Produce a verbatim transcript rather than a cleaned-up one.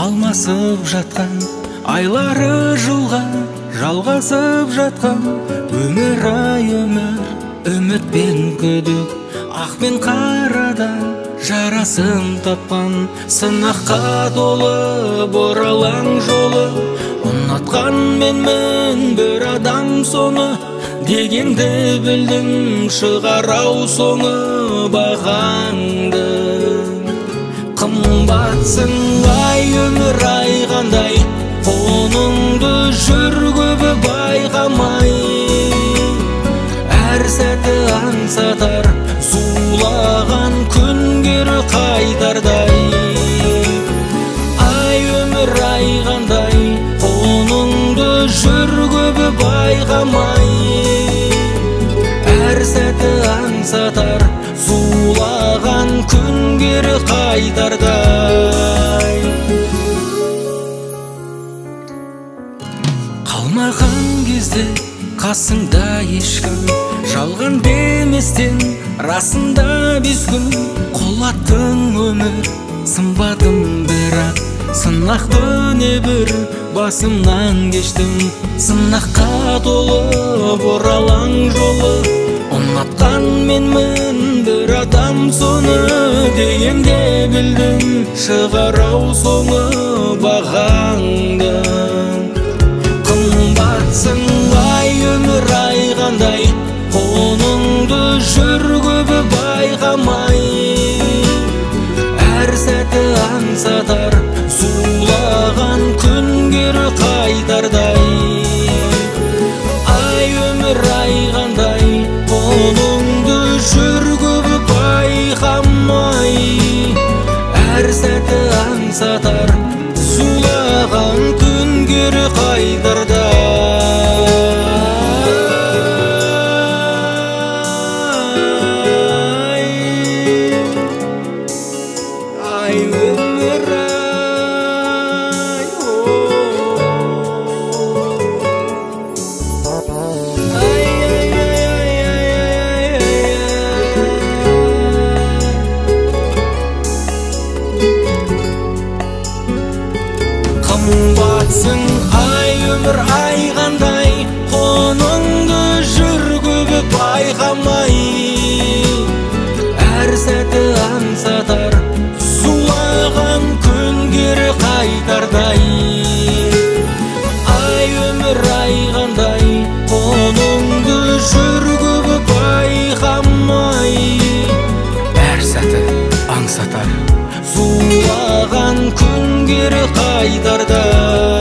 алмасып жатқан айлары жылға жалғасып жатқан өмір ай өмір үміт пен күдік ақ пен қарада жарасын тапқан сынаққа толы бұралаң жолы ұнатқан менмін бір адам соны дегенді білдім шығарау соңы бағаңды қымбатсың ай өмір ай қандай қолыңды жүр көбі байқамай әр сәті аңсатар зулаған күнгері қайтардай ай өмір ай қандай қолыңды жүр көбі байқамай әр сәті аңсатар зулаған күнгері қайтардай қалмаған кезде қасыңда ешкім жалған деместен расында бес күн құлаттың өмір сынбадым бірақ сынақты небір басымнан кештім сынаққа толы бұралаң жолы ұнатқан менмін бір адам соны дегенде білдім шығарау соңы бағаңды қымбатсың ай өмір ай қандай қолыңды жүр көбі байқамай әр сәті аңсатар зулаған күнгері қайтардай ай өмір ай қандай қолыңды жүр көбі байқамай әр сәті аңсатар зулаған күнгері қайтардай қымбатсың ай өмір ай қандай қолыңды жүр көбі байқамай әр сәті аңсатар зулаған күнгері қайтардай ай өмір ай қандай қолыңды жүр көбі байқамай әр сәті аңсатар зулаған күнгері қайтардай